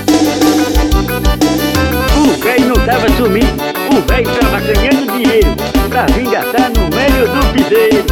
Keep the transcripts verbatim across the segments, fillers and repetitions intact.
O velho não tava sumindo, o velho tava ganhando dinheiro pra vir gastar no meio do piseiro.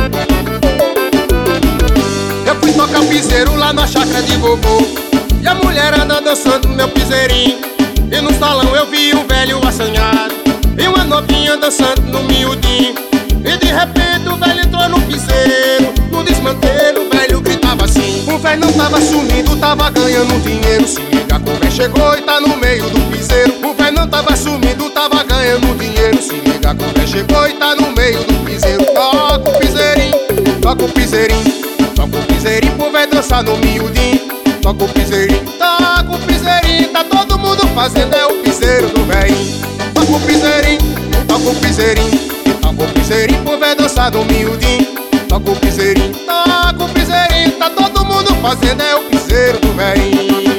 Eu fui tocar o piseiro lá na chácara de vovô, e a mulherada dançando meu piseirinho. E no salão eu vi um velho assanhado e uma novinha dançando no miudinho. E de repente o velho entrou no piseiro, no desmantelo o velho gritava assim. O velho não tava sumindo, tava ganhando dinheiro. Se liga que o velho chegou e tá no meio do piseiro. O velho não tava sumindo, tava ganhando dinheiro. Se liga que o velho chegou e tá no meio do piseiro. Toca o piseirinho, toca o piseirinho, toca o piseirinho pro velho dançar no miudinho. Toca o piseirinho, toca o piseirinho, tá todo mundo fazendo, é o piseiro do velhinho. Toca o piseirinho, toca o piseirinho, toca o piseirinho pro velho dançar no miudinho. Toca o piseirinho, toca o piseirinho, tá todo mundo fazendo, é o piseiro do velhinho.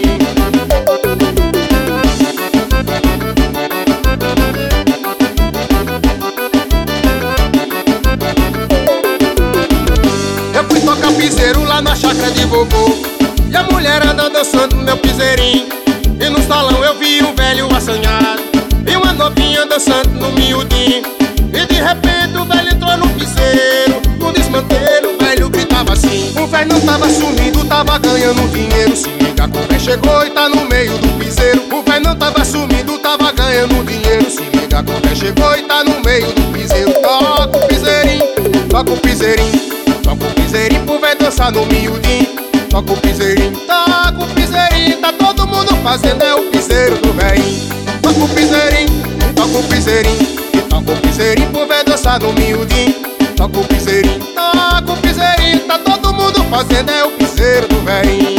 Eu fui tocar piseiro lá na chácara de vovô, e a mulherada dançando meu piseirinho. E no salão eu vi um velho assanhado e uma novinha dançando no miudinho. E de repente o velho entrou no piseiro, no desmantelo o velho gritava assim. O velho não tava sumindo, tava ganhando dinheiro. Se liga que o velho chegou e tá no meio do piseiro. O velho não tava sumindo, tava ganhando dinheiro. Se liga que o velho chegou e tá no meio do piseiro. Toca o piseirinho, toca o piseirinho, toca o piseirinho pro velho dançar no miudinho. Toca o piseirinho, toca o piseirinho, tá todo mundo fazendo, é o piseiro do velhinho. Toca o piseirinho, toca o piseirinho, toca o piseirinho pro velho dançar no miudinho. Toca o piseirinho, toca o piseirinho, tá todo mundo fazendo, é o piseiro do velhinho.